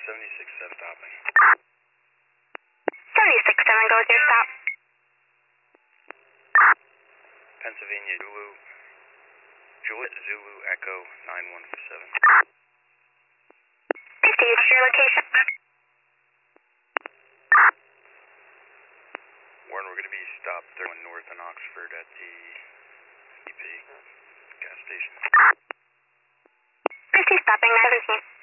76 stopping. 76-7, go with your stop. Pennsylvania Zulu, Juliet Zulu Echo 9147. Please do use your location. Warren, we're going to be stopped 31 north in Oxford at the EP gas station. Please do stopping 917.